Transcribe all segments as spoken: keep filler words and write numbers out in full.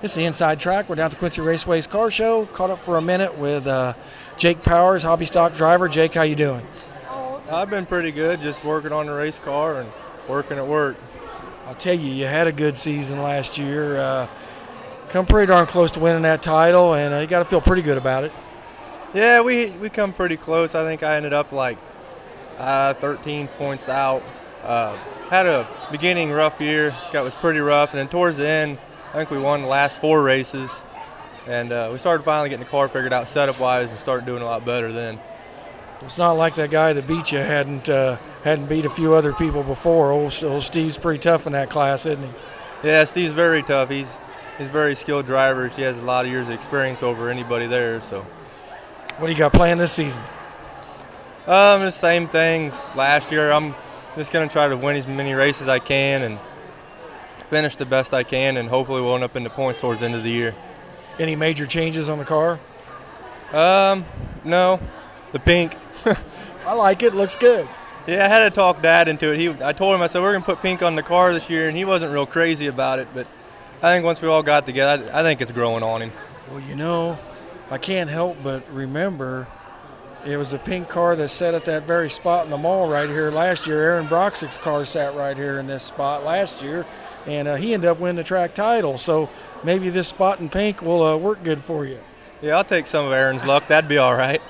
It's the Inside Track. We're down to Quincy Raceway's car show. Caught up for a minute with uh, Jake Powers, hobby stock driver. Jake, how you doing? I've been pretty good, just working on the race car and working at work. I'll tell you, you had a good season last year. Uh, come pretty darn close to winning that title, and uh, you got to feel pretty good about it. Yeah, we we come pretty close. I think I ended up like uh, thirteen points out. Uh, had a beginning rough year. That was pretty rough, and then towards the end, I think we won the last four races, and uh, we started finally getting the car figured out setup-wise and started doing a lot better then. It's not like that guy that beat you hadn't uh, hadn't beat a few other people before. Old, old Steve's pretty tough in that class, isn't he? Yeah, Steve's very tough. He's he's a very skilled driver. He has a lot of years of experience over anybody there. So, what do you got planned this season? Um, the same things last year. I'm just gonna try to win as many races as I can and finish the best I can, and hopefully we'll end up in the points towards the end of the year. Any major changes on the car? Um, no, the pink. I like it. Looks good. Yeah, I had to talk Dad into it. He, I told him, I said, we're going to put pink on the car this year, and he wasn't real crazy about it. But I think once we all got together, I, I think it's growing on him. Well, you know, I can't help but remember it was a pink car that sat at that very spot in the mall right here last year. Aaron Broxick's car sat right here in this spot last year, and uh, he ended up winning the track title. So maybe this spot in pink will uh, work good for you. Yeah, I'll take some of Aaron's luck. That'd be all right.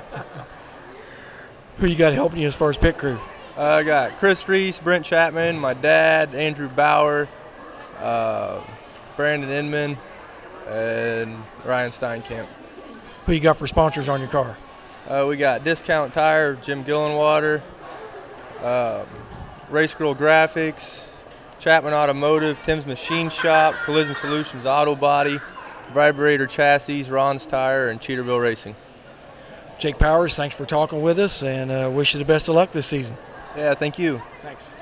Who you got helping you as far as pit crew? Uh, I got Chris Reese, Brent Chapman, my dad, Andrew Bauer, uh, Brandon Inman, and Ryan Steinkamp. Who you got for sponsors on your car? Uh, we got Discount Tire, Jim Gillenwater, uh, Race Girl Graphics, Chapman Automotive, Tim's Machine Shop, Collision Solutions Auto Body, Vibrator Chassis, Ron's Tire, and Cheaterville Racing. Jake Powers, thanks for talking with us, and uh, wish you the best of luck this season. Yeah, thank you. Thanks.